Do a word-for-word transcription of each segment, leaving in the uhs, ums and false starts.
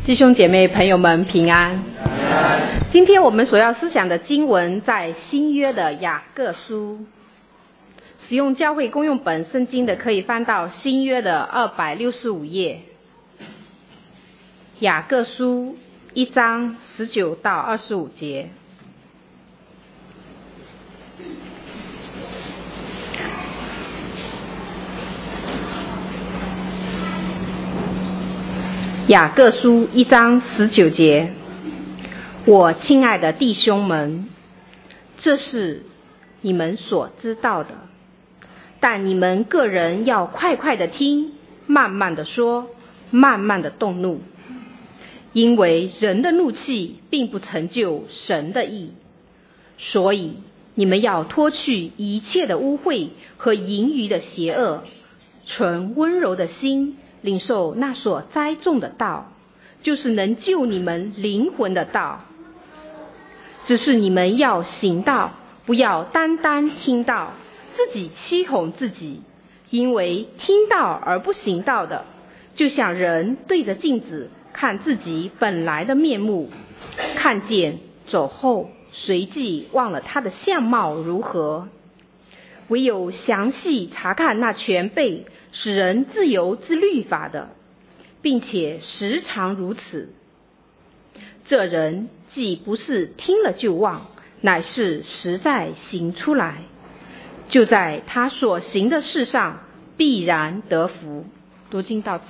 弟兄姐妹朋友们平安。今天我们所要思想的经文在新约的雅各书。使用教会公用本圣经的可以翻到新约的二百六十五页。雅各书一章十九到二十五节。雅各书一章十九节，我亲爱的弟兄们，这是你们所知道的，但你们个人要快快的听，慢慢的说，慢慢的动怒，因为人的怒气并不成就神的义。所以你们要脱去一切的污秽和盈余的邪恶，存温柔的心，领受那所栽种的道，就是能救你们灵魂的道。只是你们要行道，不要单单听道，自己欺哄自己。因为听道而不行道的，就像人对着镜子看自己本来的面目，看见走后，随即忘了他的相貌如何。唯有详细查看那全备使人自由之律法的，并且时常如此，这人既不是听了就忘，乃是实在行出来，就在他所行的事上必然得福。读经到此。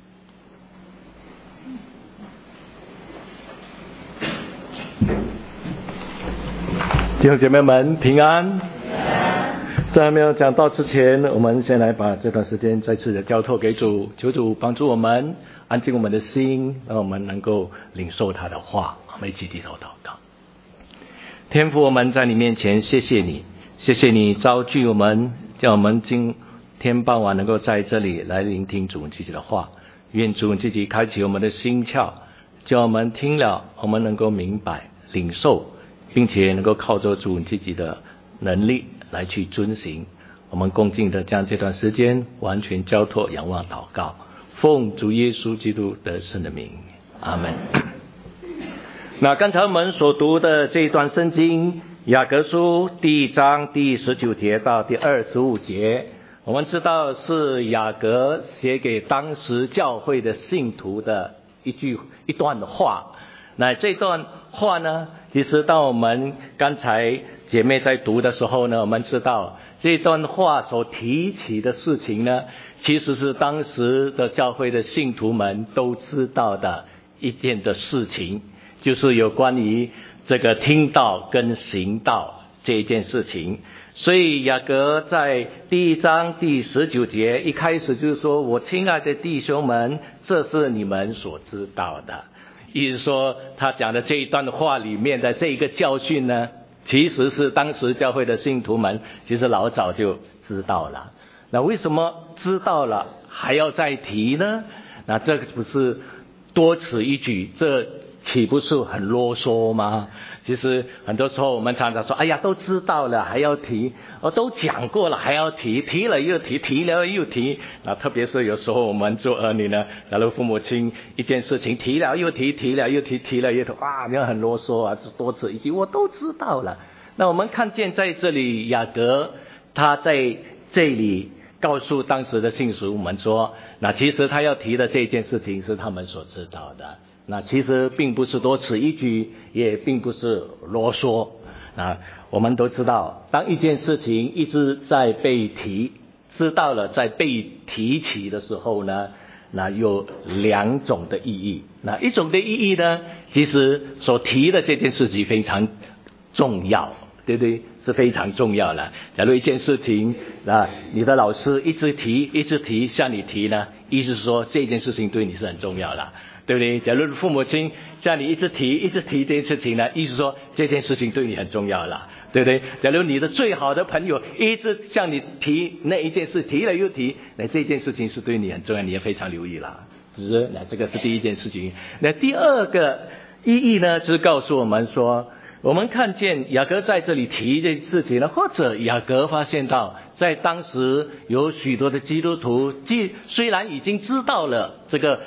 弟兄姐妹们平安。在还没有讲到之前，我们先来把这段时间再次的交托给主，求主帮助我们安静我们的心，让我们能够领受他的话。我们一起低头祷告。天父，我们在你面前谢谢你，谢谢你召聚我们，叫我们今天傍晚能够在这里来聆听主自己的话。愿主自己开启我们的心窍，叫我们听了我们能够明白领受，并且能够靠着主自己的能力来去遵行。我们恭敬的将这段时间完全交托仰望祷告，奉主耶稣基督得胜的名，阿们。那刚才我们所读的这一段圣经，雅各书第一章第十九节到第二十五节，我们知道是雅各写给当时教会的信徒的一句一段的话。那这段话呢，其实当我们刚才姐妹在读的时候呢，我们知道这段话所提起的事情呢，其实是当时的教会的信徒们都知道的一件的事情，就是有关于这个听道跟行道这一件事情。所以雅各在第一章第十九节一开始就是说，我亲爱的弟兄们，这是你们所知道的。意思说他讲的这一段话里面的这一个教训呢，其实是当时教会的信徒们其实老早就知道了。那为什么知道了还要再提呢？那这不是多此一举，这岂不是很啰嗦吗？其实很多时候我们常常说，哎呀，都知道了还要提，哦，都讲过了还要提，提了又提，提了又提。那特别是有时候我们做儿女呢，假如父母亲一件事情提了又提，提了又提，提了又提，哇，你很啰嗦啊，多此一举，我都知道了。那我们看见在这里雅各他在这里告诉当时的信徒们说，那其实他要提的这件事情是他们所知道的。那其实并不是多此一举，也并不是啰嗦。那我们都知道，当一件事情一直在被提，知道了在被提起的时候呢，那有两种的意义。那一种的意义呢，其实所提的这件事情非常重要，对不对？是非常重要的。假如一件事情啊，你的老师一直提一直提向你提呢，意思是说这件事情对你是很重要的，对不对？假如父母亲向你一直提一直提这件事情呢，意思说这件事情对你很重要了，对不对？假如你的最好的朋友一直向你提那一件事，提了又提，那这件事情是对你很重要，你也非常留意了，是不是？那这个是第一件事情。那第二个意义呢，就是告诉我们说，我们看见雅各在这里提这事情呢，或者雅各发现到在当时有许多的基督徒，既虽然已经知道了这个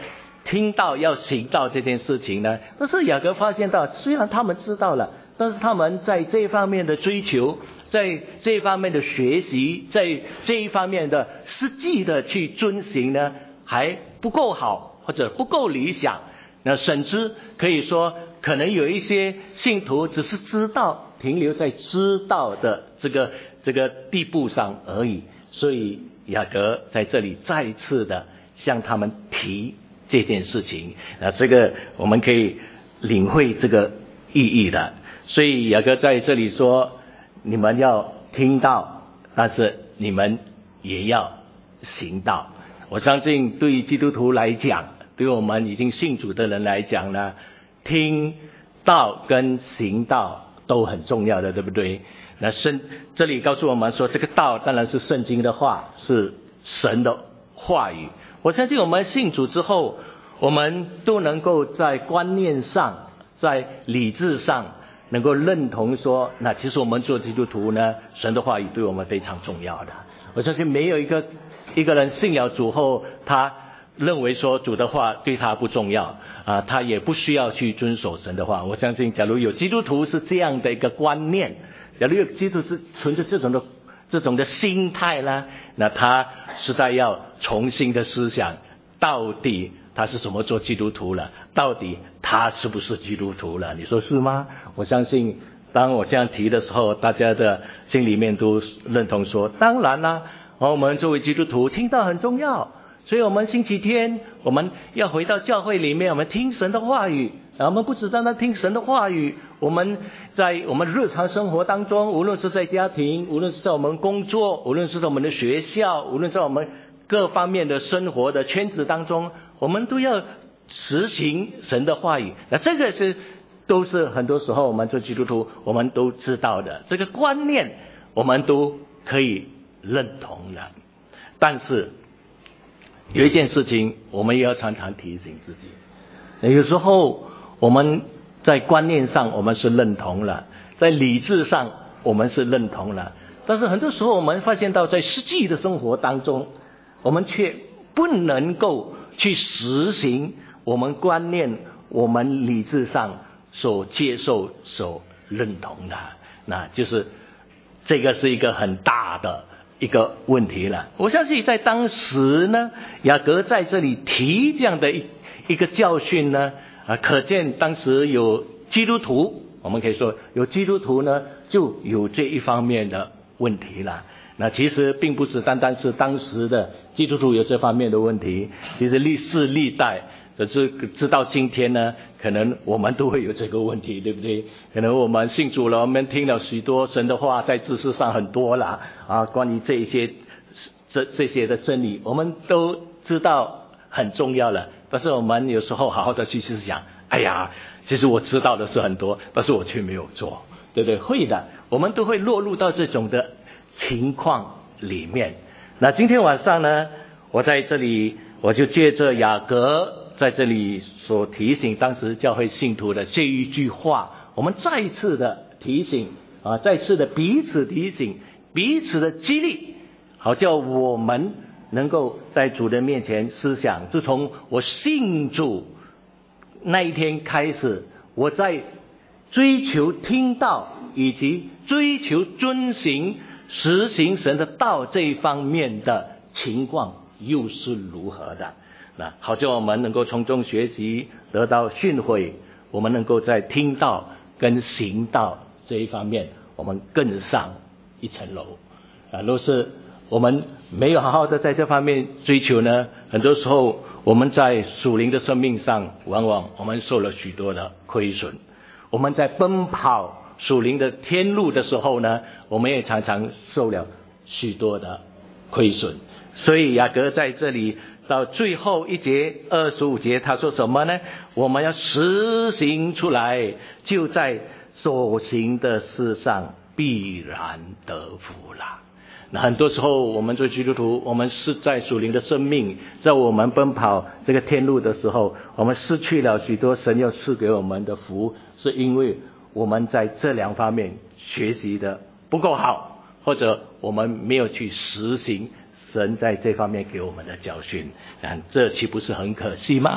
听到要行道这件事情呢，但是雅各发现到，虽然他们知道了，但是他们在这一方面的追求，在这一方面的学习，在这一方面的实际的去遵行呢，还不够好，或者不够理想。那甚至可以说，可能有一些信徒只是知道，停留在知道的这个这个地步上而已。所以雅各在这里再一次的向他们提这件事情，那这个我们可以领会这个意义的。所以雅各在这里说，你们要听到，但是你们也要行道。我相信对于基督徒来讲，对我们已经信主的人来讲呢，听道跟行道都很重要的，对不对？那圣这里告诉我们说，这个道当然是圣经的话，是神的话语。我相信我们信主之后，我们都能够在观念上，在理智上能够认同说，那其实我们做基督徒呢，神的话语对我们非常重要的。我相信没有一个一个人信了主后，他认为说主的话对他不重要啊，他也不需要去遵守神的话。我相信假如有基督徒是这样的一个观念，假如有基督徒是存着这种的这种的心态呢，那他实在要重新的思想，到底他是怎么做基督徒了，到底他是不是基督徒了，你说是吗？我相信当我这样提的时候，大家的心里面都认同说，当然啦，我们作为基督徒听到很重要，所以我们星期天我们要回到教会里面，我们听神的话语，我们不只单单听神的话语，我们在我们日常生活当中，无论是在家庭，无论是在我们工作，无论是在我们的学校，无论在我们各方面的生活的圈子当中，我们都要实行神的话语。那这个是都是很多时候我们做基督徒我们都知道的，这个观念我们都可以认同的。但是有一件事情我们也要常常提醒自己，有时候我们在观念上我们是认同了，在理智上我们是认同了，但是很多时候我们发现到在实际的生活当中，我们却不能够去实行我们观念我们理智上所接受所认同的，那就是这个是一个很大的一个问题了。我相信在当时呢，雅各在这里提这样的一一个教训呢，啊，可见当时有基督徒，我们可以说有基督徒呢就有这一方面的问题了。那其实并不是单单是当时的基督徒有这方面的问题，其实历世历代直直到今天呢，可能我们都会有这个问题，对不对？可能我们信主了，我们听了许多神的话，在知识上很多了啊，关于这一些这这些的真理，我们都知道很重要了。但是我们有时候好好的去思想，哎呀，其实我知道的是很多，但是我却没有做，对不对？会的，我们都会落入到这种的情况里面。那今天晚上呢，我在这里我就借着雅各在这里所提醒当时教会信徒的这一句话，我们再一次的提醒啊，再次的彼此提醒，彼此的激励，好叫我们能够在主的面前思想，自从我信主那一天开始，我在追求听道以及追求遵行实行神的道这一方面的情况又是如何的。那好叫我们能够从中学习，得到训诲，我们能够在听道跟行道这一方面我们更上一层楼啊。若是我们没有好好的在这方面追求呢，很多时候我们在属灵的生命上往往我们受了许多的亏损。我们在奔跑属灵的天路的时候呢，我们也常常受了许多的亏损。所以雅各在这里到最后一节二十五节他说什么呢？我们要实行出来，就在所行的事上必然得福了。那很多时候我们做基督徒，我们是在属灵的生命，在我们奔跑这个天路的时候，我们失去了许多神要赐给我们的福，是因为我们在这两方面学习的不够好，或者我们没有去实行神在这方面给我们的教训，这岂不是很可惜吗？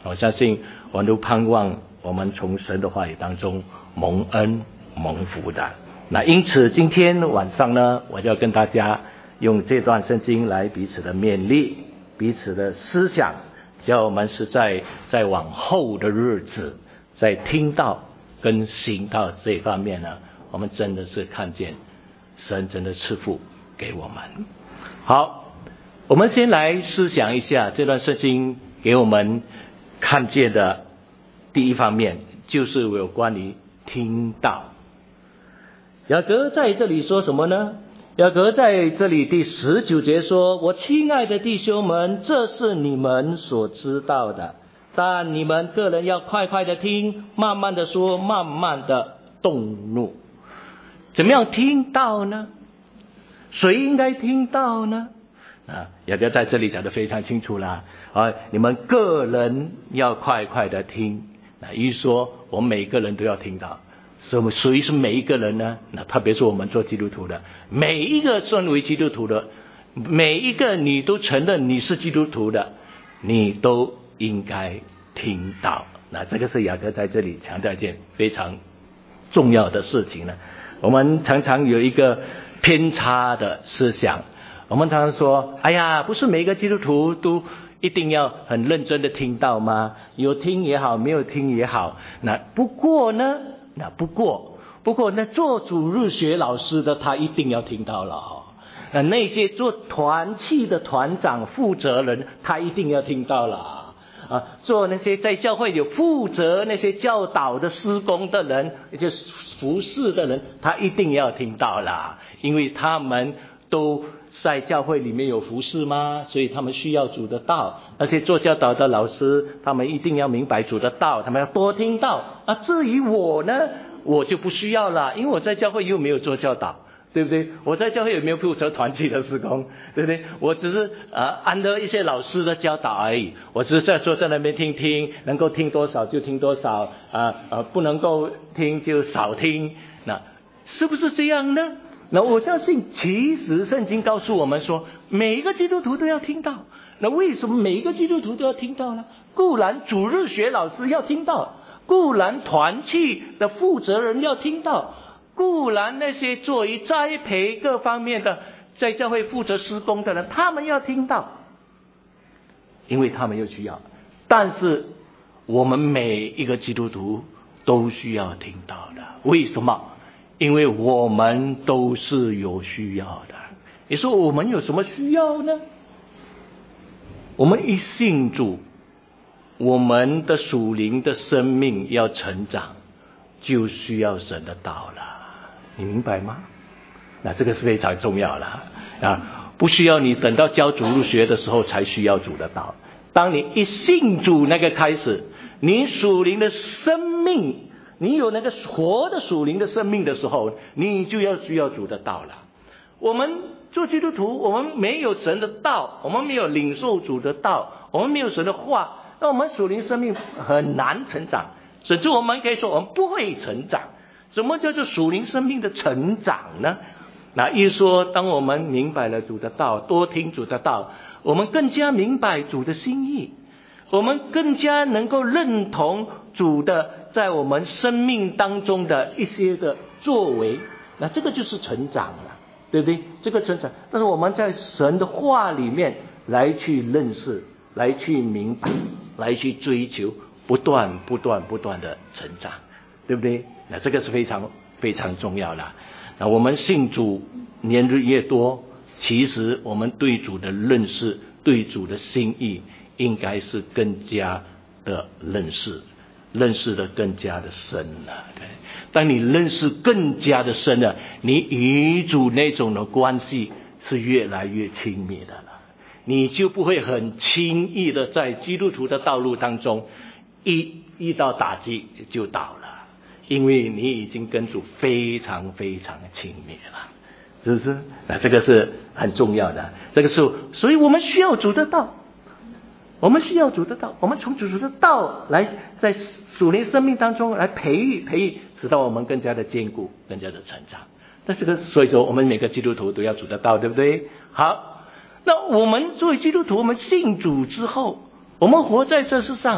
我相信我们都盼望我们从神的话语当中蒙恩蒙福的。那因此今天晚上呢，我就要跟大家用这段圣经来彼此的勉励，彼此的思想，叫我们是在在往后的日子，在听到跟行道这方面呢，我们真的是看见神真的赐福给我们。好，我们先来思想一下这段圣经给我们看见的第一方面，就是有关于听道。雅各在这里说什么呢？雅各在这里第十九节说，我亲爱的弟兄们，这是你们所知道的，但你们个人要快快的听，慢慢的说，慢慢的动怒。怎么样听道呢？谁应该听道呢？啊，雅各在这里讲得非常清楚啦。啊，你们个人要快快的听。那一说，我们每个人都要听到。什么？谁是每一个人呢？那特别是我们做基督徒的，每一个身为基督徒的，每一个你都承认你是基督徒的，你都应该听到。那这个是雅各在这里强调一件非常重要的事情呢。我们常常有一个偏差的思想，我们常常说，哎呀，不是每一个基督徒都一定要很认真的听到吗？有听也好，没有听也好。那不过呢，那不过，不过那做主日学老师的他一定要听到了哦。那那些做团契的团长、负责人，他一定要听到了啊。做那些在教会有负责那些教导的施工的人，也就是服侍的人，他一定要听到了，因为他们都在教会里面有服侍吗？所以他们需要主的道。而且做教导的老师，他们一定要明白主的道，他们要多听道。啊，至于我呢，我就不需要了，因为我在教会又没有做教导，对不对？我在教会也没有负责团契的事工，对不对？我只是呃按照一些老师的教导而已，我只是在坐在那边听听，能够听多少就听多少，啊呃不能够听就少听。那是不是这样呢？那我相信，其实圣经告诉我们说，每一个基督徒都要听到。那为什么每一个基督徒都要听到呢？固然主日学老师要听到，固然团契的负责人要听到，固然那些作为栽培各方面的在教会负责施工的人，他们要听到，因为他们有需要。但是我们每一个基督徒都需要听到的。为什么？因为我们都是有需要的。你说我们有什么需要呢？我们一信主，我们的属灵的生命要成长，就需要神的道了。你明白吗？那这个是非常重要了啊！不需要你等到教主日学的时候才需要主的道。当你一信主那个开始，你属灵的生命，你有那个活的属灵的生命的时候，你就要需要主的道了。我们做基督徒，我们没有神的道，我们没有领受主的道，我们没有神的话，那我们属灵生命很难成长，甚至我们可以说我们不会成长。什么叫做属灵生命的成长呢？那一说，当我们明白了主的道，多听主的道，我们更加明白主的心意，我们更加能够认同主的在我们生命当中的一些的作为，那这个就是成长了，对不对？这个成长，但是我们在神的话里面来去认识，来去明白，来去追求，不断不断不断的成长，对不对？那这个是非常非常重要的。那我们信主年日越多，其实我们对主的认识，对主的心意应该是更加的认识，认识的更加的深了。对，当你认识更加的深了，你与主那种的关系是越来越亲密的了，你就不会很轻易的在基督徒的道路当中一遇到打击就倒了，因为你已经跟主非常非常的亲密了，是不是？那这个是很重要的，这个是，所以我们需要主的道，我们需要主的道，我们从主的道来在属灵生命当中来培育培育，使到我们更加的坚固，更加的成长。但这个所以说我们每个基督徒都要主的道，对不对？好，那我们作为基督徒，我们信主之后，我们活在这世上，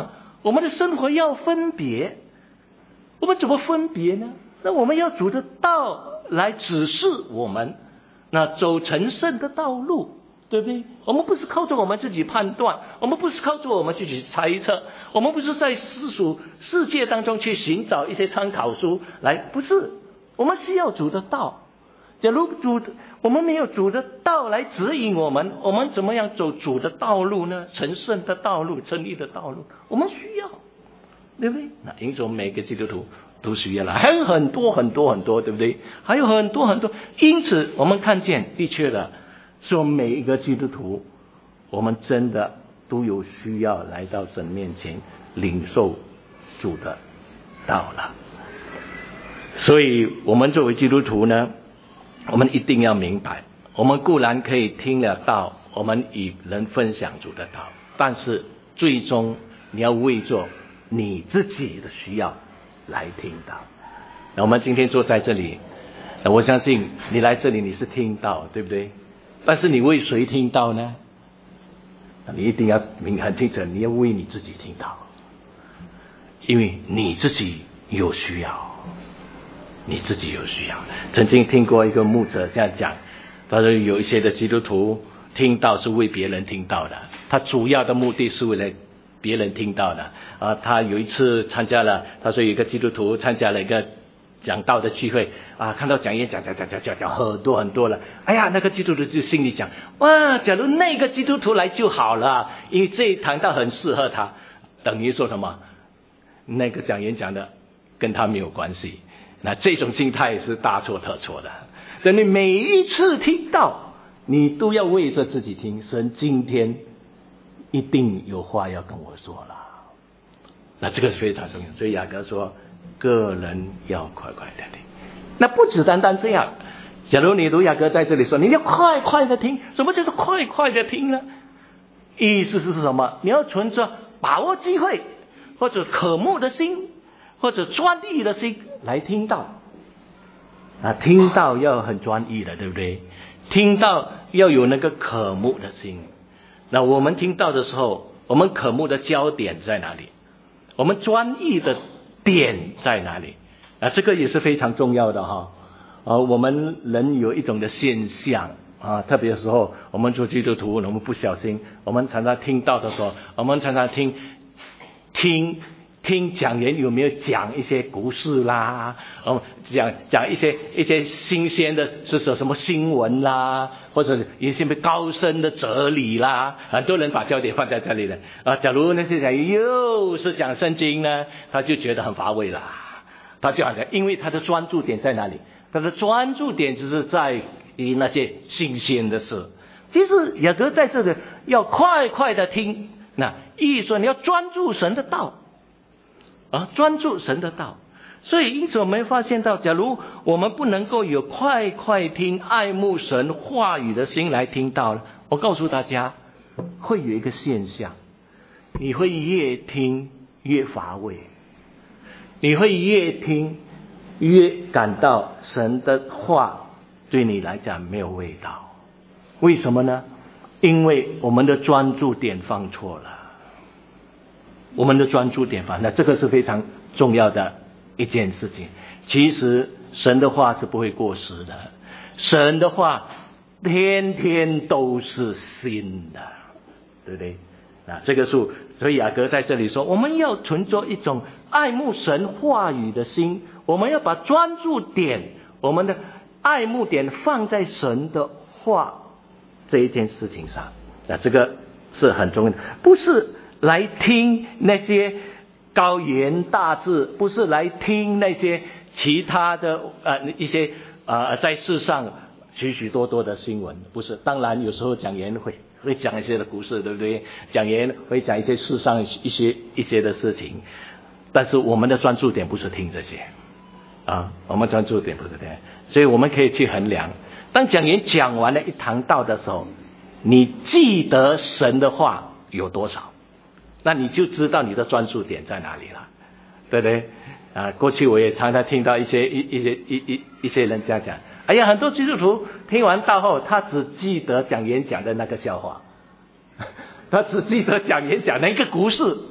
我们的生活要分别。我们怎么分别呢？那我们要主的道来指示我们，那走成圣的道路，对不对？我们不是靠着我们自己判断，我们不是靠着我们自己猜测，我们不是在世俗世界当中去寻找一些参考书来，不是，我们需要主的道。假如主我们没有主的道来指引我们，我们怎么样走主的道路呢？成圣的道路，真理的道路，我们需要，对不对？那因此我们每个基督徒都需要了，还有很多很多很多，对不对？还有很多很多，因此我们看见，的确的，说每一个基督徒，我们真的都有需要来到神面前领受主的道了。所以我们作为基督徒呢，我们一定要明白，我们固然可以听了道，我们与人分享主的道，但是最终你要为着你自己的需要来听到。那我们今天坐在这里，我相信你来这里你是听到，对不对？但是你为谁听到呢？你一定要明很清楚，你要为你自己听到，因为你自己有需要，你自己有需要。曾经听过一个牧者这样讲，他说有一些的基督徒听到是为别人听到的，他主要的目的是为了别人听到的啊。他有一次参加了，他说有一个基督徒参加了一个讲道的聚会啊，看到讲员讲讲讲讲讲讲很多很多了，哎呀，那个基督徒就心里想，哇，假如那个基督徒来就好了，因为这一堂道很适合他。等于说什么？那个讲员讲的跟他没有关系。那这种心态是大错特错的。所以你每一次听到，你都要为着自己听，神今天一定有话要跟我说了。那这个是非常重要。所以雅各说，个人要快快的听。那不只单单这样，假如你读雅各在这里说，你要快快的听。什么叫做快快的听呢？意思是什么？你要存着把握机会，或者渴慕的心，或者专一的心来听到啊，听到要很专一的，对不对？听到要有那个渴慕的心。那我们听到的时候，我们渴慕的焦点在哪里？我们专一的点在哪里？啊，这个也是非常重要的哈。啊，我们人有一种的现象啊，特别的时候，我们做基督徒，我们不小心，我们常常听到的时候，我们常常听听听讲员有没有讲一些故事啦，哦，讲讲一些一些新鲜的，是说什么新闻啦，或者一些高深的哲理啦，很多人把焦点放在这里了啊。假如那些讲员又是讲圣经呢，他就觉得很乏味啦。他就好像，因为他的专注点在哪里？他的专注点就是在于那些新鲜的事。其实雅各在这里要快快的听，那意思说你要专注神的道啊，专注神的道。所以因此我们发现到，假如我们不能够有快快听爱慕神话语的心来听到，我告诉大家会有一个现象，你会越听越乏味，你会越听越感到神的话对你来讲没有味道。为什么呢？因为我们的专注点放错了，我们的专注点放，那这个是非常重要的一件事情。其实神的话是不会过时的，神的话天天都是新的，对不对？那这个是，所以雅各在这里说，我们要存着一种爱慕神话语的心，我们要把专注点，我们的爱慕点放在神的话这一件事情上。那这个是很重要的，不是来听那些高言大志，不是来听那些其他的呃一些呃在世上许许多多的新闻，不是。当然有时候讲员会会讲一些的故事，对不对？讲员会讲一些世上一些一些的事情，但是我们的专注点不是听这些啊，我们专注点不是这样。所以我们可以去衡量，当讲员讲完了一堂道的时候，你记得神的话有多少，那你就知道你的专注点在哪里了，对不对？啊，过去我也常常听到一些一一些一一一些人这样讲，哎呀，很多基督徒听完道后，他只记得讲员讲的那个笑话，他只记得讲员讲的一个故事，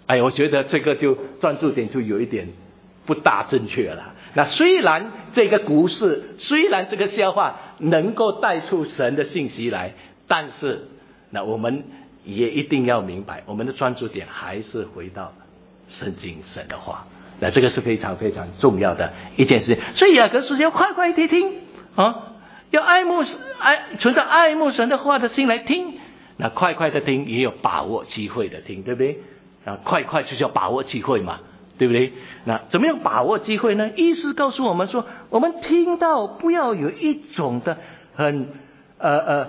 哎，我觉得这个就专注点就有一点不大正确了。那虽然这个故事，虽然这个笑话能够带出神的信息来，但是那我们也一定要明白，我们的专注点还是回到圣经神的话。那这个是非常非常重要的一件事情。所以雅各书要快快地听啊，要爱慕爱存着爱慕神的话的心来听。那快快的听，也有把握机会的听，对不对？啊，快快就是要把握机会嘛，对不对？那怎么样把握机会呢？意思告诉我们说，我们听到不要有一种的很呃呃，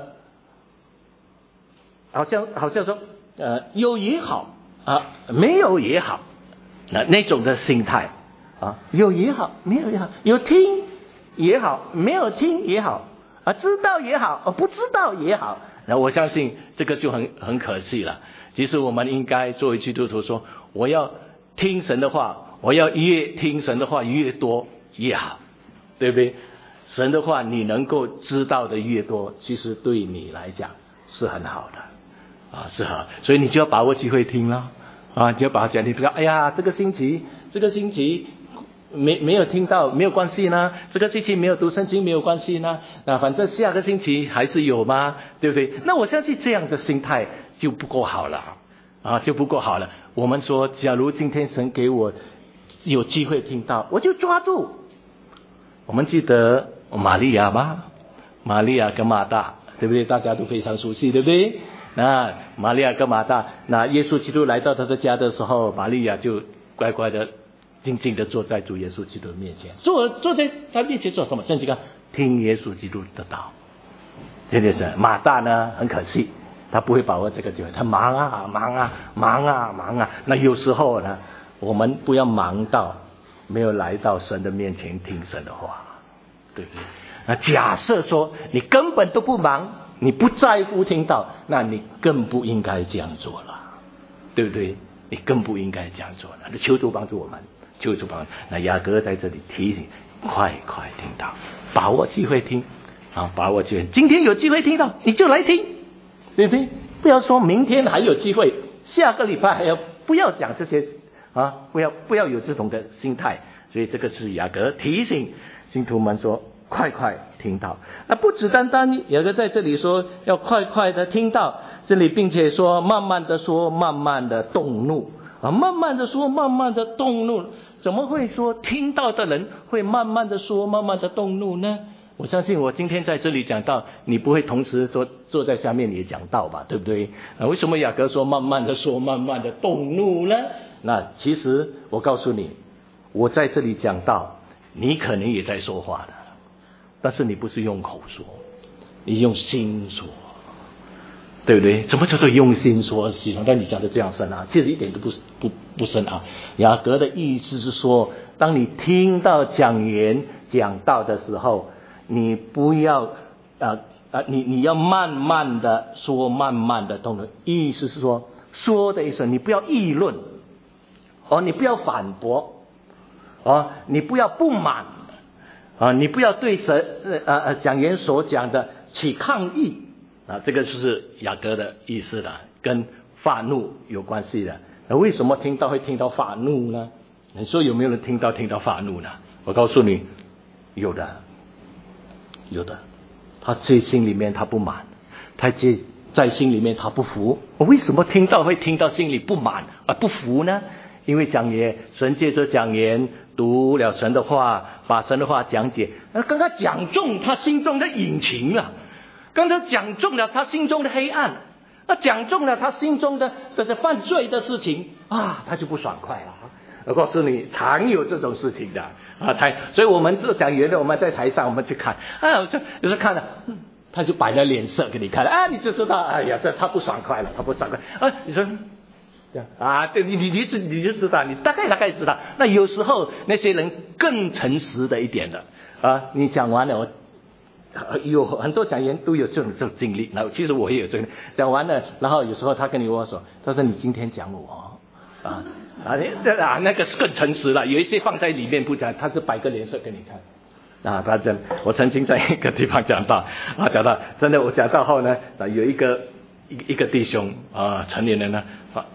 好像好像说呃有也好啊，没有也好，那那种的心态啊，有也好，没有也好，有听也好，没有听也好啊，知道也好，啊不知道也好。那我相信这个就很很可惜了。其实我们应该作为基督徒说，我要听神的话，我要越听神的话越多越好，对不对？神的话你能够知道的越多，其实对你来讲是很好的啊，是好，所以你就要把握机会听了啊，你就要把它讲听。不要哎呀，这个星期这个星期没没有听到没有关系呢，这个星期没有读圣经没有关系呢，啊，反正下个星期还是有嘛，对不对？那我相信这样的心态就不够好了啊，就不够好了。我们说，假如今天神给我有机会听到，我就抓住。我们记得玛利亚吗？玛利亚跟马大，对不对？大家都非常熟悉，对不对？那玛利亚跟马大，那耶稣基督来到他的家的时候，玛利亚就乖乖的静静的坐在主耶稣基督面前，坐坐在他面前做什么？圣经啊，听耶稣基督的道。这就是马大呢，很可惜，他不会把握这个机会，他忙啊忙啊忙啊忙啊。那有时候呢，我们不要忙到没有来到神的面前听神的话，对不对？那假设说你根本都不忙，你不在乎听到，那你更不应该这样做了，对不对？你更不应该这样做了。那求主帮助我们。求主帮助。那雅各在这里提醒，快快听到，把握机会听啊，把握机会。今天有机会听到，你就来听，对不对？不要说明天还有机会，下个礼拜还要不要讲这些啊？不要不要有这种的心态。所以这个是雅各提醒信徒们说，快快听到。那不只单单雅各在这里说要快快的听到，这里并且说慢慢的说，慢慢的动怒啊，慢慢的说，慢慢的动怒。怎么会说听到的人会慢慢的说，慢慢的动怒呢？我相信我今天在这里讲到，你不会同时坐坐在下面也讲到吧，对不对？啊，为什么雅各说慢慢的说，慢慢的动怒呢？那其实我告诉你，我在这里讲到，你可能也在说话的，但是你不是用口说，你用心说，对不对？什么叫做用心说？喜欢但你讲的这样深啊，其实一点都不不不深啊。雅各的意思是说，当你听到讲言讲道的时候，你不要啊啊，你你要慢慢的说，慢慢的动的。意思是说，说的意思，你不要议论，哦，你不要反驳，哦，你不要不满，啊，你不要对神呃呃讲言所讲的起抗议。啊，这个就是雅各的意思了，跟发怒有关系的。那为什么听到会听到发怒呢？你说有没有人听到听到发怒呢？我告诉你，有的，有的。他在心里面他不满，他在在心里面他不服。为什么听到会听到心里不满而不服呢？因为讲言，神借着讲言读了神的话，把神的话讲解，刚刚讲中他心中的隐情了。刚才讲中了他心中的黑暗，那讲中了他心中的这些犯罪的事情啊，他就不爽快了。我告诉你，常有这种事情的啊，台，所以我们这讲员的，我们在台上我们去看啊，就有时候看了，他就摆了脸色给你看啊，你就知道，哎呀，这他不爽快了，他不爽快啊，你说这样啊，对你你你你就知道，你大概大概知道。那有时候那些人更诚实的一点的啊，你讲完了我。有很多讲员都有这种这种经历，然后其实我也有这个讲完了，然后有时候他跟你握手，他说你今天讲我啊啊这啊那个是更诚实了，有一些放在里面不讲，他是摆个脸色给你看啊。他真，我曾经在一个地方讲到啊，讲到真的，我讲到后呢，有一个一一个弟兄啊，成年人呢，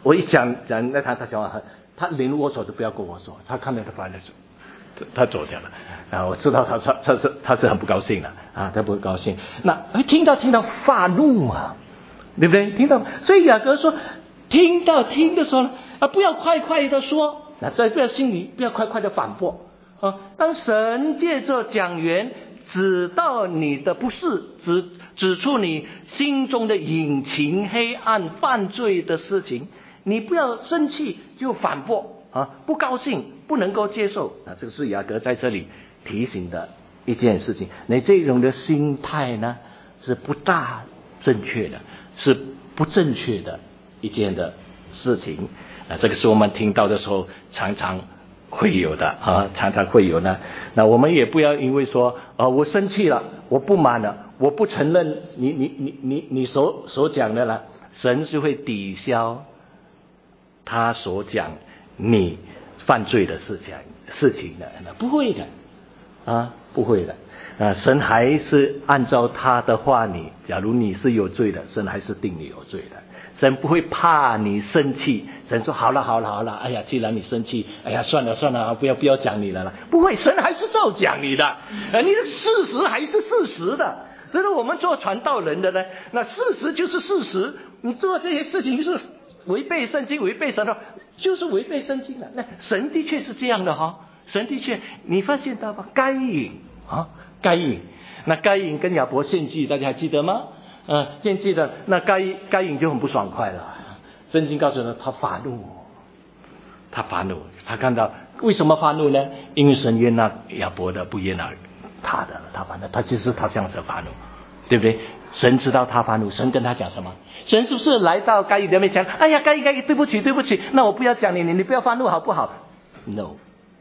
我一讲讲那他他讲话，他连握手都不要跟我说，他看到他翻了手，他走掉了啊！我知道他他他是他是很不高兴了啊，他不高兴。那听到听到发怒啊，对不对？听到，所以雅各说，听到听的时候啊，不要快快的说，那在这心里不要快快的反驳啊。当神借着讲员指到你的不是，指指出你心中的隐情、黑暗、犯罪的事情，你不要生气就反驳啊，不高兴不能够接受啊。这个是雅各在这里提醒的一件事情。你这种的心态呢，是不大正确的，是不正确的一件的事情啊。这个是我们听到的时候常常会有的啊，常常会有呢。那我们也不要因为说啊，我生气了，我不满了，我不承认你你你你你所所讲的了，神是会抵消他所讲你犯罪的事情事情的，那不会的啊，不会的啊，神还是按照他的话你，假如你是有罪的，神还是定你有罪的。神不会怕你生气，神说好了好了好了，哎呀，既然你生气，哎呀，算了算了，不要不要讲你了啦。不会，神还是照讲你的，呃，你的事实还是事实的。所以我们做传道人的呢，那事实就是事实，你做这些事情就是违背圣经、违背神的，就是违背圣经了。那神的确是这样的哈、哦，神的确，你发现到吗？该隐啊，该隐，那该隐跟亚伯献祭，大家还记得吗？呃，献祭的那该该隐就很不爽快了。圣经告诉他，他发怒，他发怒，他看到为什么发怒呢？因为神悦纳亚伯的，不悦纳他的，他发怒，他其实他这样子发怒，对不对？神知道他发怒，神跟他讲什么？神是不是来到该隐的面前？哎呀，该隐该隐，对不起对不起，那我不要讲你，你你不要发怒好不好 ？No，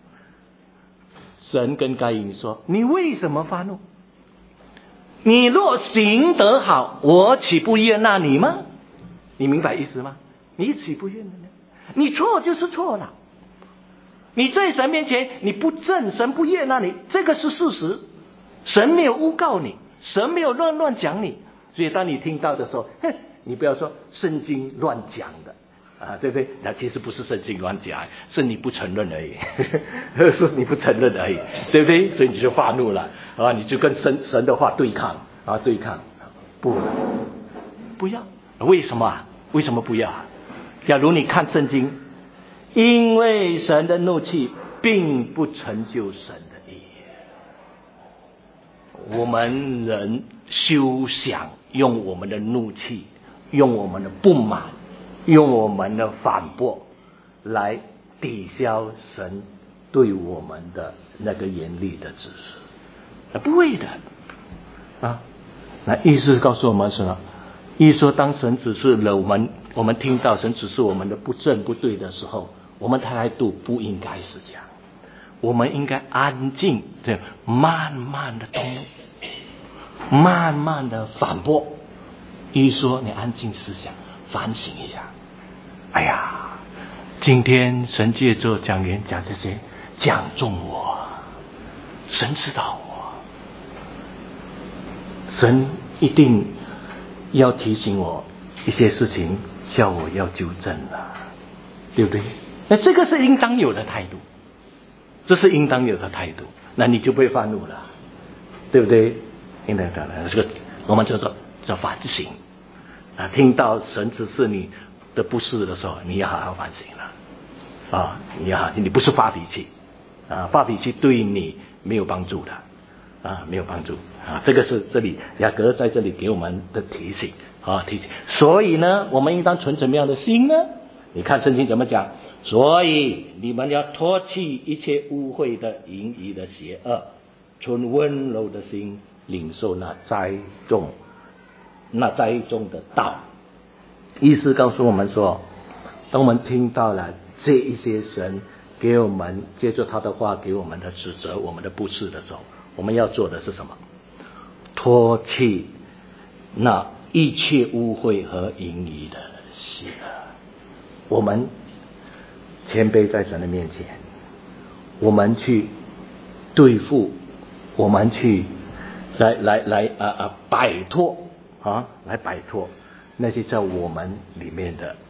神跟该隐说，你为什么发怒？你若行得好，我岂不悦纳你吗？你明白意思吗？你岂不悦纳呢？你错就是错了。你在神面前你不正，神不悦纳你，这个是事实。神没有诬告你，神没有乱乱讲你。所以当你听到的时候，哼，你不要说圣经乱讲的啊，对不对？那其实不是圣经乱讲，是你不承认而已，是你不承认而已，对不对？所以你就发怒了啊，你就跟神神的话对抗啊，对抗，不，不要，为什么啊？为什么不要？假如你看圣经，因为神的怒气并不成就神的义，我们人休想用我们的怒气，用我们的不满，用我们的反驳来抵消神对我们的那个严厉的指示，不会的啊。那意思告诉我们什么？意思说，当神指示了我们，我们听到神指示我们的不正不对的时候，我们态度不应该是这样，我们应该安静，这样慢慢的动怒，慢慢的反驳。意思说，你安静思想，反省一下。哎呀，今天神借着讲员讲这些，讲中我，神知道我，神一定要提醒我一些事情，叫我要纠正了，对不对？那这个是应当有的态度，这是应当有的态度，那你就不会发怒了，对不对？应当的，这个我们叫做叫反省啊。听到神指示你的不是的时候，你要好好反省了啊！你要你不是发脾气啊，发脾气对你没有帮助的啊，没有帮助啊。这个是这里雅各在这里给我们的提醒啊，提醒。所以呢，我们应当存怎么样的心呢？你看圣经怎么讲？所以你们要脱弃一切污秽的、淫逸的、邪恶，存温柔的心，领受那栽种、那栽种的道。意思告诉我们说，当我们听到了这一些神给我们借着他的话给我们的指责、我们的不是的时候，我们要做的是什么？脱弃那一切污秽和淫逸的邪恶。我们谦卑在神的面前，我们去对付，我们去来来来啊啊摆脱啊，来摆脱那些在我们里面的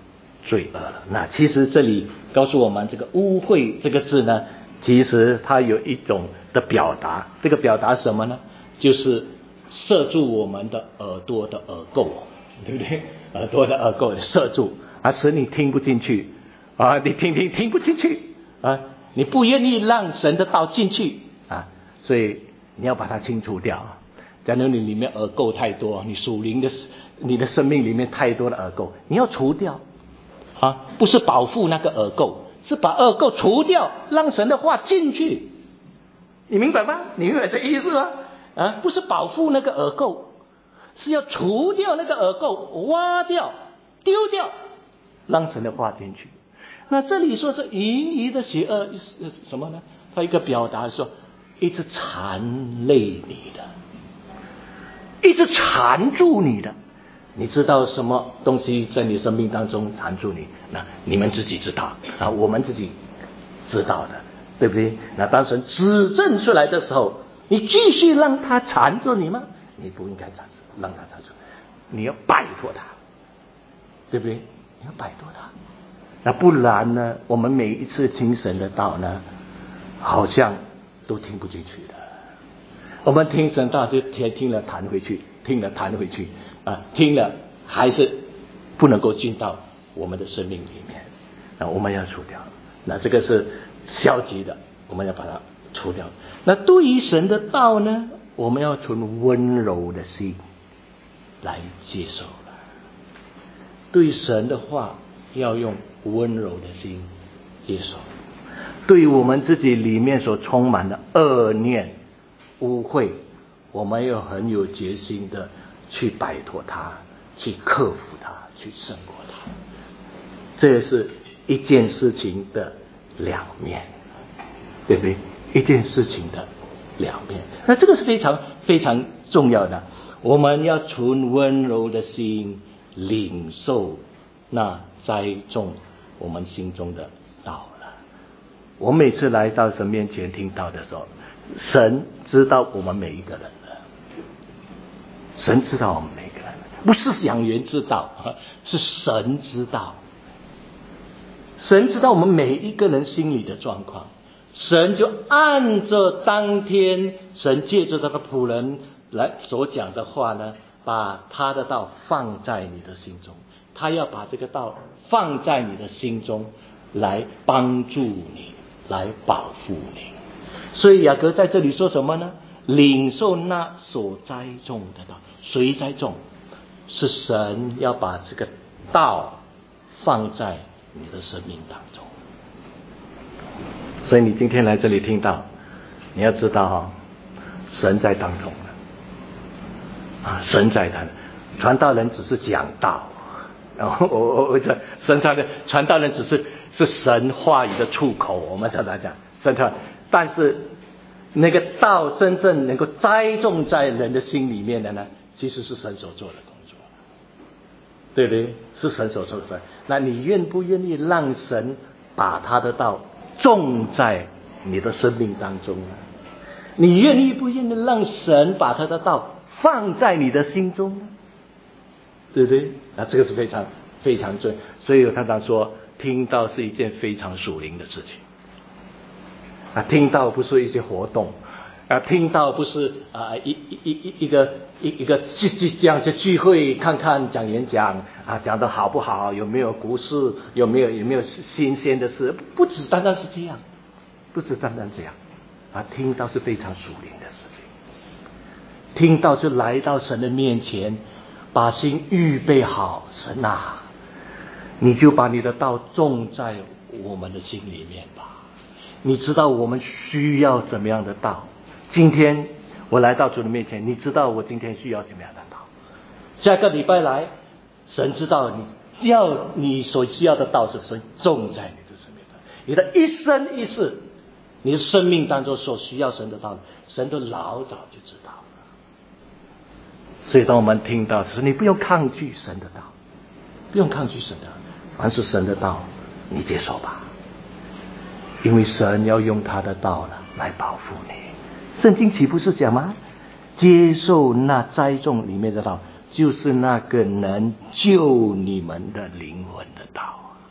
罪恶了。那其实这里告诉我们，这个污秽这个字呢，其实它有一种的表达，这个表达什么呢？就是塞住我们的耳朵的耳垢，对不对？耳朵的耳垢塞住，啊，使你听不进去啊，你听听听不进去啊，你不愿意让神的道进去啊，所以你要把它清除掉。假如你里面耳垢太多，你属灵的你的生命里面太多的耳垢，你要除掉啊，不是保护那个耳垢，是把耳垢除掉，让神的话进去。你明白吗？你明白这意思吗？啊，不是保护那个耳垢，是要除掉那个耳垢，挖掉、丢掉，让神的话进去。那这里说是淫余的邪恶什么呢？它一个表达说，一直缠累你的，一直缠住你的。你知道什么东西在你生命当中缠住你？那你们自己知道啊，我们自己知道的，对不对？那当神指证出来的时候，你继续让他缠住你吗？你不应该缠住，让他缠住，你要摆脱他，对不对？你要摆脱他。那不然呢？我们每一次听神的道呢，好像都听不进去的。我们听神道就听听了弹回去，听了弹回去啊，听了还是不能够进到我们的生命里面。那我们要除掉，那这个是消极的，我们要把它除掉。那对于神的道呢，我们要从温柔的心来接受了。对神的话要用温柔的心接受，对我们自己里面所充满的恶念污秽，我们要很有决心的去摆脱它，去克服它，去胜过它。这是一件事情的两面，对不对？一件事情的两面，那这个是非常非常重要的。我们要存温柔的心，领受那栽种我们心中的道了。我每次来到神面前听到的时候，神知道我们每一个人的，神知道我们每一个人，不是讲员知道，是神知道。神知道我们每一个人心里的状况，神就按着当天神借着他的仆人来所讲的话呢，把他的道放在你的心中，他要把这个道放在你的心中来帮助你，来保护你。所以雅各在这里说什么呢？领受那所栽种的道。谁栽种？是神要把这个道放在你的生命当中。所以你今天来这里听到，你要知道哈，神在当中啊，神在当中。传道人只是讲道，然后我我我讲神传的传道人只是是神话语的出口，我们常常讲神传，但是那个道真正能够栽种在人的心里面的呢，其实是神所做的工作，对不对？是神所做的。那你愿不愿意让神把他的道种在你的生命当中呢？你愿意不愿意让神把他的道放在你的心中呢？对不对？那这个是非常非常重要。所以我常常说，听道是一件非常属灵的事情啊，听道不是一些活动啊，听道不是啊一一一一个一一个聚聚这样的聚会，看看讲演讲啊，讲的好不好，有没有故事，有没有有没有新鲜的事，不只单单是这样，不只单单这样啊，听道是非常属灵的事情。听道就来到神的面前，把心预备好，神啊，你就把你的道种在我们的心里面吧。你知道我们需要怎么样的道？今天我来到主的面前，你知道我今天需要怎么样的道？下个礼拜来，神知道你要你所需要的道是神种在你的生命上，你的一生一世，你的生命当中所需要神的道，神都老早就知道了。所以当我们听到的时候，你不用抗拒神的道，不用抗拒神的道，凡是神的道，你接受吧。因为神要用他的道呢来保护你。圣经岂不是讲吗？接受那栽种里面的道，就是那个能救你们的灵魂的道。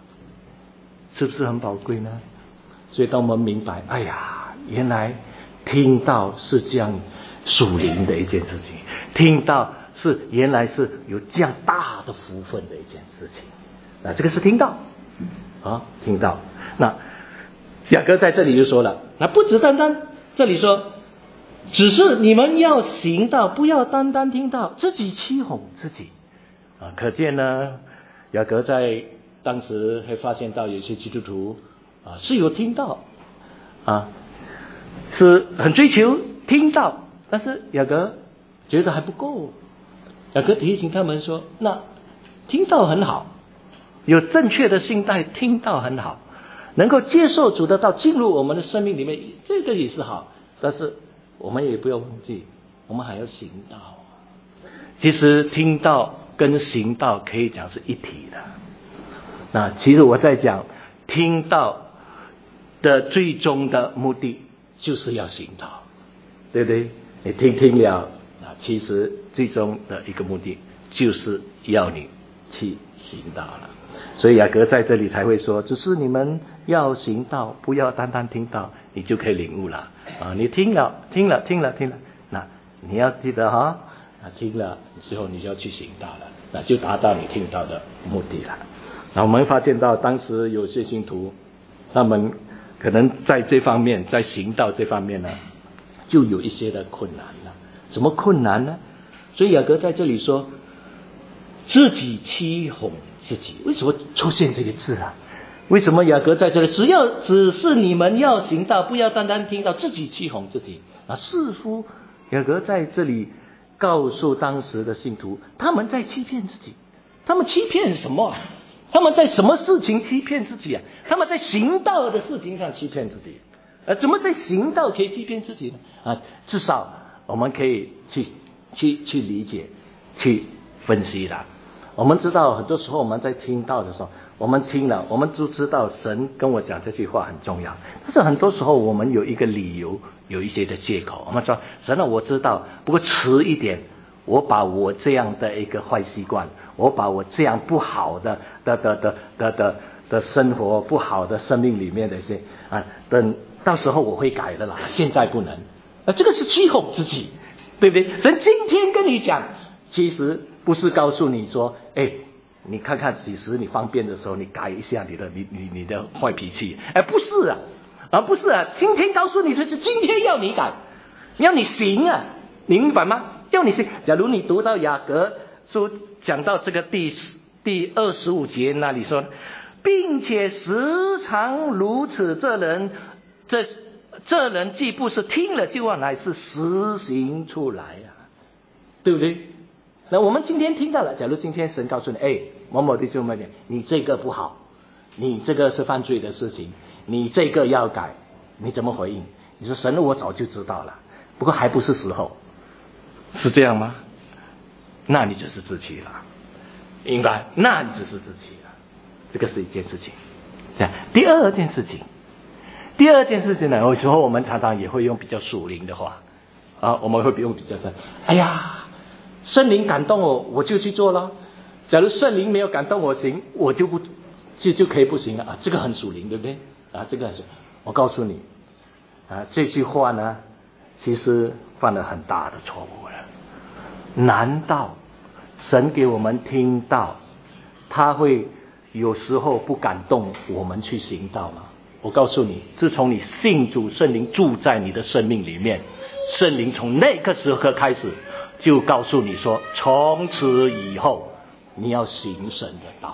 是不是很宝贵呢？所以当我们明白，哎呀，原来听到是这样属灵的一件事情，听到是原来是有这样大的福分的一件事情。那这个是听到啊，听到。那雅各在这里就说了，那不只单单这里说，只是你们要行道，不要单单听到，自己欺哄自己啊。可见呢，雅各在当时会发现到有些基督徒啊是有听到啊，是很追求听到，但是雅各觉得还不够。雅各提醒他们说，那听到很好，有正确的心态，听到很好，能够接受主的道进入我们的生命里面，这个也是好。但是我们也不要忘记，我们还要行道。其实听道跟行道可以讲是一体的。那其实我在讲听道的最终的目的就是要行道，对不对？你听听了，那其实最终的一个目的就是要你去行道了。所以雅各在这里才会说，只是你们要行道，不要单单听到，你就可以领悟了啊！你听了，听了，听了，听了，那你要记得哈，啊，听了之后你就要去行道了，那就达到你听到的目的了。那我们发现到当时有些信徒，他们可能在这方面，在行道这方面呢，就有一些的困难了。什么困难呢？所以雅各在这里说，自己欺哄自己。为什么出现这个字啊？为什么雅各在这里，只要只是你们要行道，不要单单听到，自己欺哄自己啊？似乎雅各在这里告诉当时的信徒，他们在欺骗自己。他们欺骗什么啊？他们在什么事情欺骗自己啊？他们在行道的事情上欺骗自己。呃，怎么在行道可以欺骗自己呢？啊，至少我们可以去去去理解，去分析的。我们知道很多时候我们在听到的时候，我们听了，我们就知道神跟我讲这句话很重要。但是很多时候我们有一个理由，有一些的借口。我们说神啊，我知道，不过迟一点，我把我这样的一个坏习惯，我把我这样不好的的的的的的的生活，不好的生命里面的一些啊，等到时候我会改的啦，现在不能。啊，这个是欺哄自己，对不对？神今天跟你讲，其实不是告诉你说，哎，你看看几时你方便的时候，你改一下你的你你你的坏脾气。哎，不是啊，啊不是啊，今天告诉你就是今天要你改，要你行啊，你明白吗？要你行。假如你读到雅各书讲到这个第第二十五节那里说，并且时常如此，这人这这人既不是听了就忘，乃是实行出来啊，对不对？那我们今天听到了，假如今天神告诉你，哎，某某弟兄妹妹，你这个不好，你这个是犯罪的事情，你这个要改，你怎么回应？你说神，我早就知道了，不过还不是时候，是这样吗？那你就是自欺了，明白？那你就是自欺了，这个是一件事情。这样，第二件事情，第二件事情呢，有时候我们常常也会用比较属灵的话啊，我们会用比较的，哎呀。圣灵感动我，我就去做了。假如圣灵没有感动我行，我就不就就可以不行了啊！这个很属灵，对不对？啊，这个很属。我告诉你啊，这句话呢，其实犯了很大的错误了。难道神给我们听到，他会有时候不感动我们去行道吗？我告诉你，自从你信主，圣灵住在你的生命里面，圣灵从那个时刻开始。就告诉你说，从此以后你要行神的道，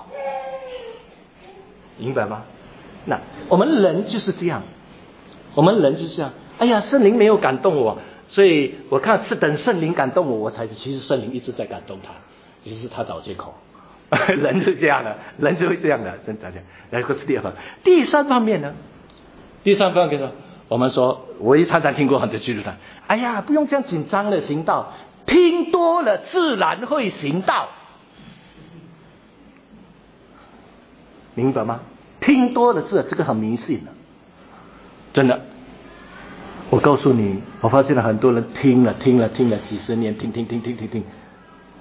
明白吗？那我们人就是这样，我们人就是这样。哎呀，圣灵没有感动我，所以我看是等圣灵感动我，我才其实圣灵一直在感动他，其实他找借口。人是这样的，人就会这样的，真的这样。然后是第二方，第三方面呢？第三方面呢？我们说，我也常常听过很多基督徒，哎呀，不用这样紧张的行道。听多了自然会行道，明白吗？听多了字，这个很迷信的，真的。我告诉你，我发现了很多人听了听了听了几十年，听听听听听听，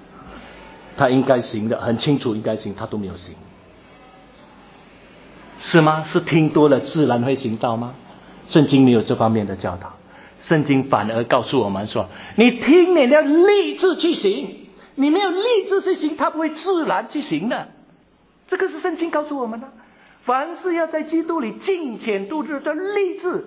他应该行的很清楚，应该行，他都没有行。 是吗？是听多了自然会行道吗？圣经没有这方面的教导，圣经反而告诉我们说，你听你要立志去行，你没有立志去行，它不会自然去行的。这个是圣经告诉我们的，凡是要在基督里敬虔度日，叫立志，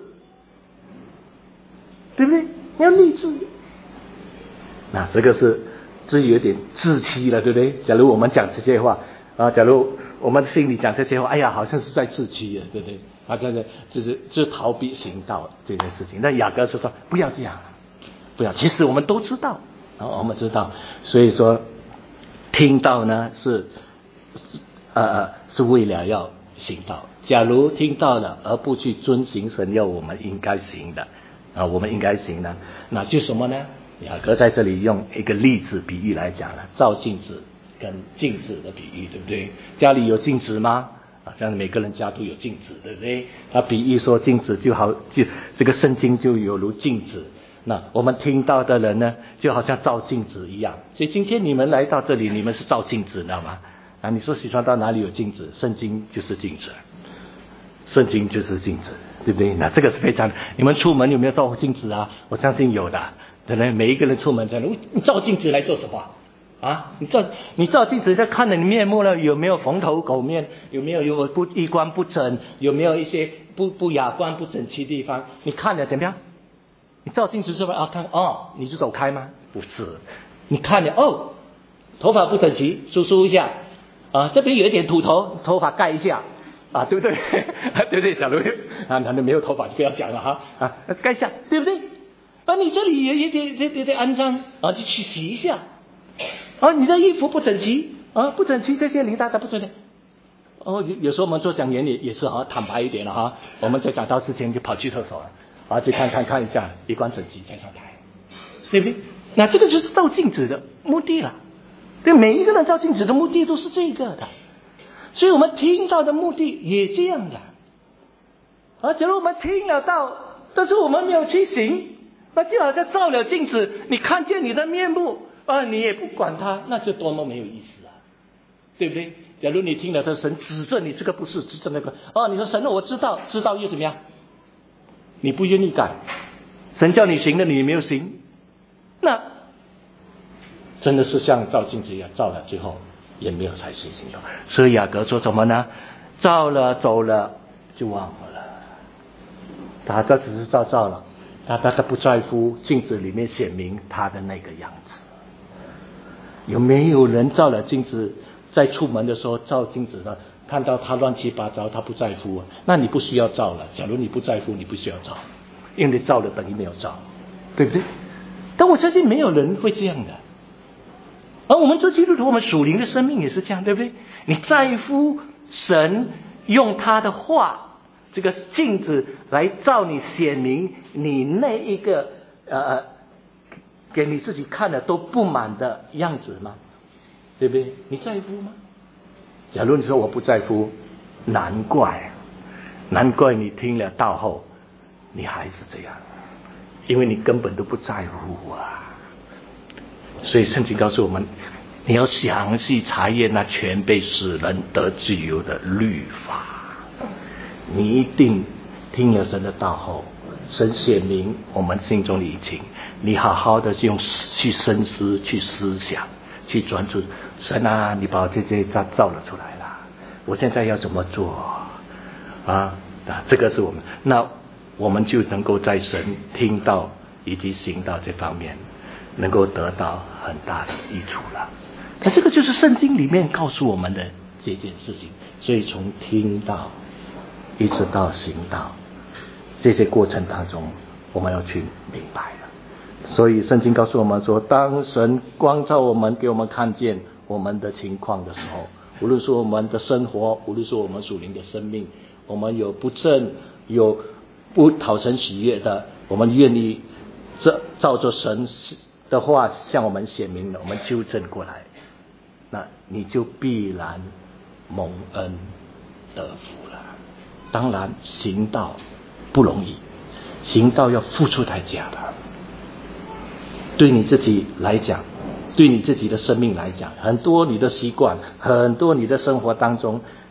对不对？你要立志。那这个是这有点自欺了，对不对？假如我们讲这些话啊，假如我们心里讲这些话，哎呀，好像是在自欺了，对不对？好像是就是就是逃避行道这件事情。那雅各是说不要这样，不要。其实我们都知道，啊，我们知道，所以说听到呢是呃是为了要行道。假如听到了而不去遵行神要我们应该行的啊，我们应该行的，那就什么呢？雅各在这里用一个例子比喻来讲了，照镜子跟镜子的比喻，对不对？家里有镜子吗？啊，这样每个人家都有镜子，对不对？他比喻说镜子就好，就这个圣经就有如镜子。那我们听到的人呢，就好像照镜子一样。所以今天你们来到这里，你们是照镜子，知道吗？啊，你说西川到哪里有镜子？圣经就是镜子，圣经就是镜子，对不对？那这个是非常，你们出门有没有照镜子啊？我相信有的。对不对？每一个人出门在那，你照镜子来做什么啊？你照你照镜子在看着你面目了，有没有蓬头垢面？有没有有不衣冠不整？有没有一些不不雅观不整齐的地方？你看了怎么样？你照镜子是吧？啊，看哦，你就走开吗？不是，你看了哦，头发不整齐，梳梳一下啊，这边有一点秃头，头发盖一下啊，对不对？对不对？假如啊，男的没有头发就不要讲了哈啊，盖一下，对不对？啊，你这里有一点点点点肮脏啊，就去洗一下。啊，你的衣服不整齐啊，不整齐，这些零大的不整齐。哦，有有时候我们做讲员也也是哈，坦白一点了哈。我们在讲道之前就跑去厕所了，啊，去看看看一下，衣冠整齐再上台，对不对？那这个就是照镜子的目的了。对，每一个人照镜子的目的都是这个的，所以我们听到的目的也这样的。啊，假如我们听了道，但是我们没有去行。那就好像照了镜子，你看见你的面目啊，你也不管它，那就多么没有意思啊，对不对？假如你听了这神指正你这个不是，指正那个，哦，你说神，我知道，知道又怎么样？你不愿意改，神叫你行的你没有行，那真的是像照镜子一样，照了最后也没有采取行动。所以雅各说什么呢？照了走了就忘了，他这只是照照了。他他他不在乎镜子里面显明他的那个样子。有没有人照了镜子，在出门的时候照镜子的，看到他乱七八糟，他不在乎，那你不需要照了。假如你不在乎，你不需要照，因为你照了等于没有照，对不对？但我相信没有人会这样的。而我们做基督徒，我们属灵的生命也是这样，对不对？你在乎神用他的话。这个镜子来照你显明你那一个呃给你自己看的都不满的样子吗？对不对？你在乎吗？假如你说我不在乎，难怪难怪你听了道后你还是这样，因为你根本都不在乎啊。所以圣经告诉我们，你要详细查验那全被使人得自由的律法。你一定听了神的道后，神显明我们心中的意情，你好好的用去深思、去思想、去专注。神啊，你把这些照照了出来了，我现在要怎么做啊？啊，这个是我们，那我们就能够在神听到以及行道这方面，能够得到很大的益处了。那这个就是圣经里面告诉我们的这件事情。所以从听到一直到行道，这些过程当中，我们要去明白了。所以圣经告诉我们说，当神光照我们，给我们看见我们的情况的时候，无论说我们的生活，无论说我们属灵的生命，我们有不正，有不讨神喜悦的，我们愿意这照着神的话向我们显明了，我们纠正过来，那你就必然蒙恩得福了。当然行道不容易，行道要付出代价的。对你自己来讲，对你自己的生命来讲，很多你的习惯，很多你的生活当中，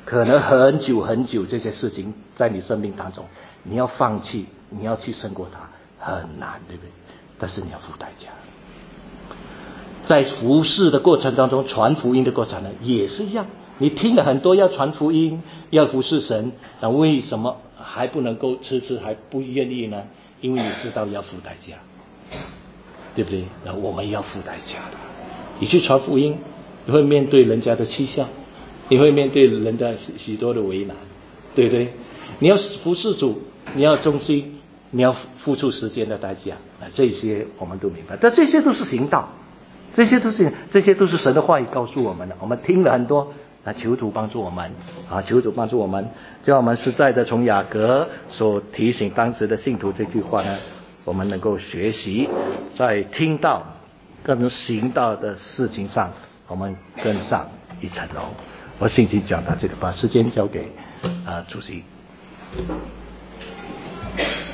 可能很久很久这些事情在你生命当中，你要放弃，你要去胜过它，很难，对不对？但是你要付代价。在服事的过程当中，传福音的过程呢，也是一样。你听了很多要传福音，要服事神，那为什么还不能够迟迟还不愿意呢？因为你知道要付代价，对不对？那我们要付代价的。你去传福音，你会面对人家的讥笑，你会面对人家许多的为难，对不对？你要服事主，你要忠心，你要付出时间的代价，啊，这些我们都明白。但这些都是行道，这些都是这些都是神的话语告诉我们的。我们听了很多，那求主帮助我们啊，求主帮助我们，叫我们实在的从雅各所提醒当时的信徒这句话呢，我们能够学习，在听到跟行道的事情上，我们更上一层楼。我信息讲到这个，把时间交给啊主席。